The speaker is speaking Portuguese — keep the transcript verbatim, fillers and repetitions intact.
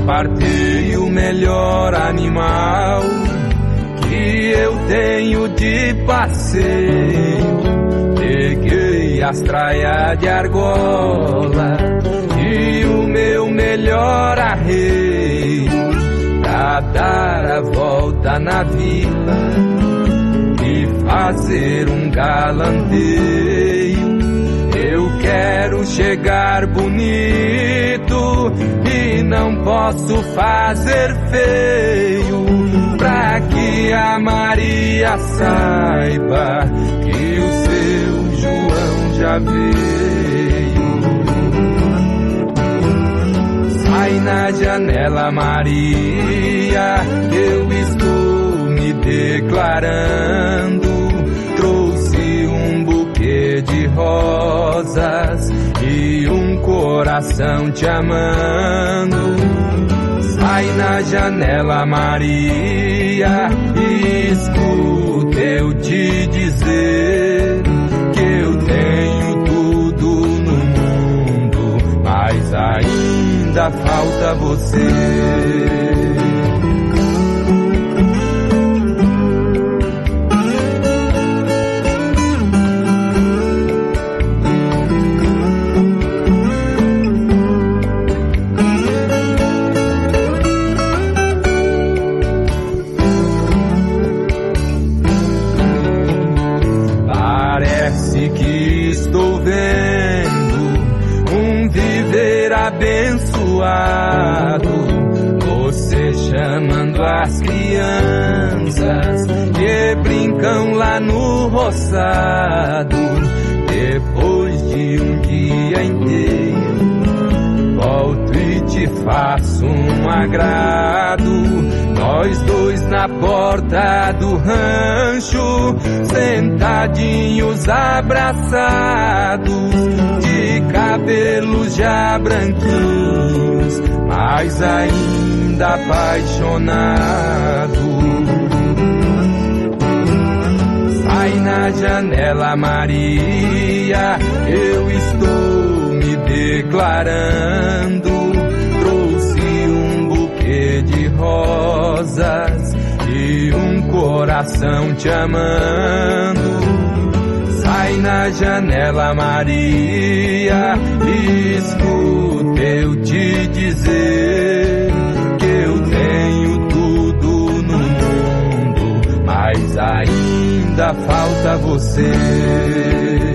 Apartei o melhor animal que eu tenho de passeio. Peguei as traias de argola e o meu melhor arreio pra dar a volta na vila e fazer um galanteio. Eu quero chegar bonito e não posso fazer feio, pra que a Maria saiba que o seu João já veio. Sai na janela, Maria, eu estou me declarando. Trouxe um buquê de rosas e um coração te amando. Sai na janela, Maria, e escuta eu te dizer que eu tenho tudo no mundo, mas ainda falta você. Abençoado, você chamando as crianças que brincam lá no roçado. Depois de um dia inteiro, volto e te faço um agrado. Nós dois na porta do rancho, sentadinhos abraçados, de cabelos já branquinhos, mas ainda apaixonados. Sai na janela, Maria, eu estou me declarando. Trouxe um buquê de rosas e um coração te amando. Sai na janela, Maria, e escuta eu te dizer que eu tenho tudo no mundo, mas ainda falta você.